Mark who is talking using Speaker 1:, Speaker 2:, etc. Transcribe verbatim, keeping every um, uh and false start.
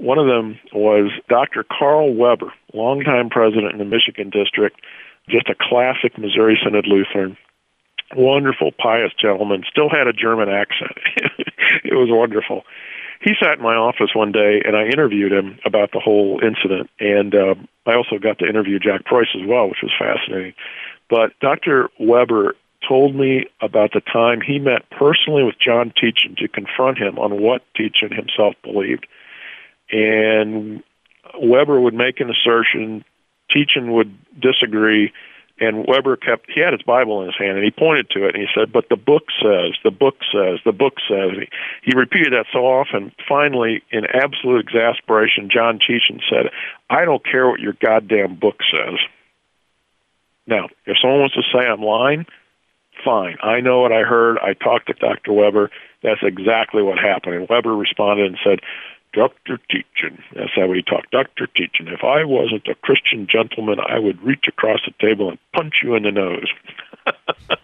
Speaker 1: One of them was Doctor Carl Weber, longtime president in the Michigan district, just a classic Missouri Synod Lutheran. Wonderful, pious gentleman, still had a German accent. It was wonderful. He sat in my office one day, and I interviewed him about the whole incident, and uh, I also got to interview Jack Preuss as well, which was fascinating. But Doctor Weber told me about the time he met personally with John Teachin to confront him on what Teachin himself believed. And Weber would make an assertion, Teachin would disagree, and Weber kept, he had his Bible in his hand, and he pointed to it, and he said, but the book says, the book says, the book says. He, he repeated that so often, finally, in absolute exasperation, John Teachin said, I don't care what your goddamn book says. Now, if someone wants to say I'm lying, fine. I know what I heard. I talked to Doctor Weber. That's exactly what happened. And Weber responded and said, Doctor Teachin, that's how he talked, Doctor Teachin, if I wasn't a Christian gentleman, I would reach across the table and punch you in the nose.